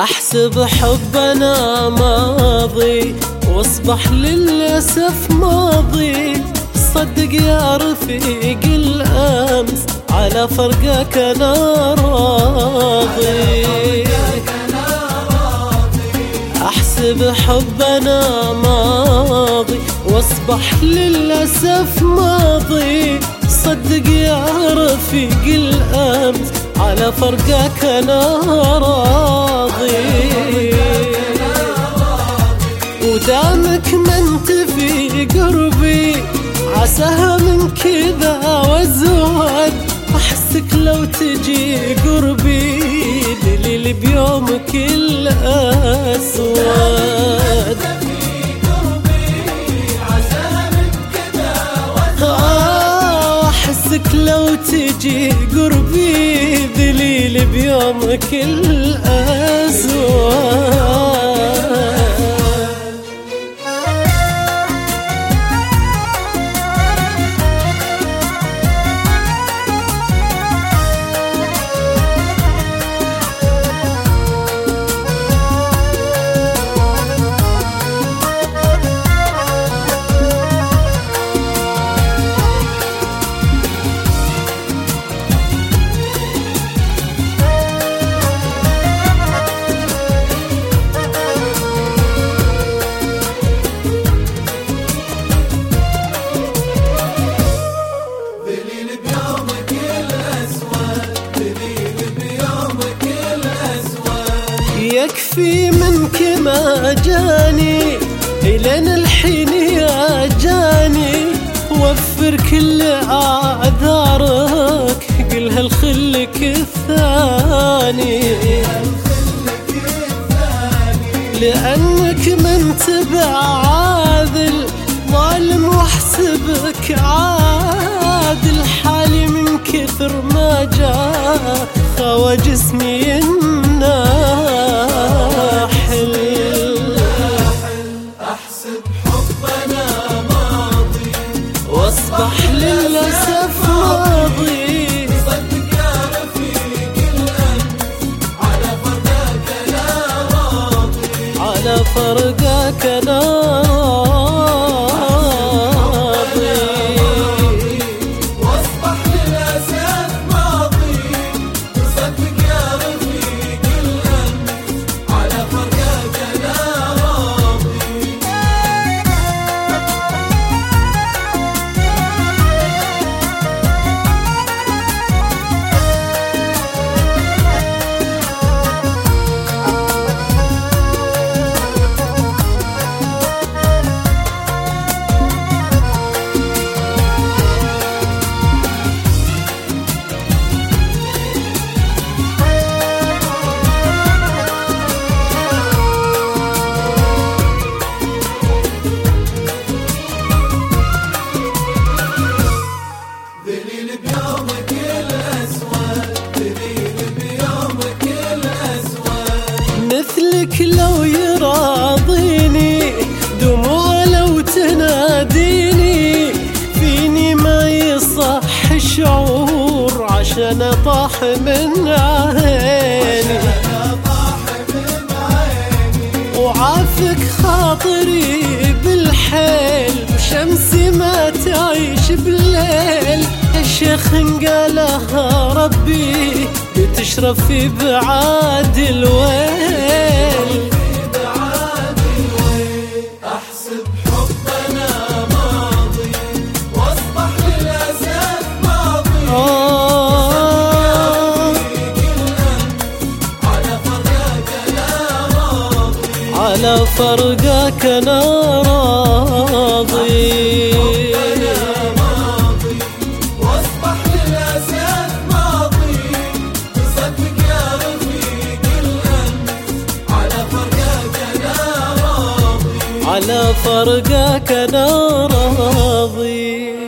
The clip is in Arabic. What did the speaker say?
أحسب حبنا ماضي واصبح للأسف ماضي. صدق يا رفيق الأمس على فرقك أنا راضي. أحسب حبنا ماضي واصبح للأسف ماضي. صدق يا رفيق الأمس على فرقك أنا راضي. ودامك ما انت في قربي عساها من كذا وازود. احسك لو تجي قربي دليل بيومك الاسود. احسك لو تجي قربي دليل بيومك الاسود. يكفي منك ما جاني إلين الحين يا جاني. وفر كل أعذارك قلها لخلك الثاني. لأنك من تبع عاذل ظالم واحسبك عادل. حالي من كثر ما جاء خوى جسمي الناحل. أحسب حبنا ماضي واصبح للأسف ماضي. صدق يا رفيق الأمس على فرقك أنا راضي. على فرقك أنا مثلك لو يراضيني دموع لو تناديني. فيني ما يصح شعور عشان اطاح من عيني. وعافك خاطري بالحيل وشمسي ما تعيش بالليل. الشيخ قالها ربي بتشرف في بعاد الويل. أحسب حبنا ماضي واصبح للأسف ماضي. على فرقك أنا راضي. على فرقك أنا راضي. على فرقك أنا راضي.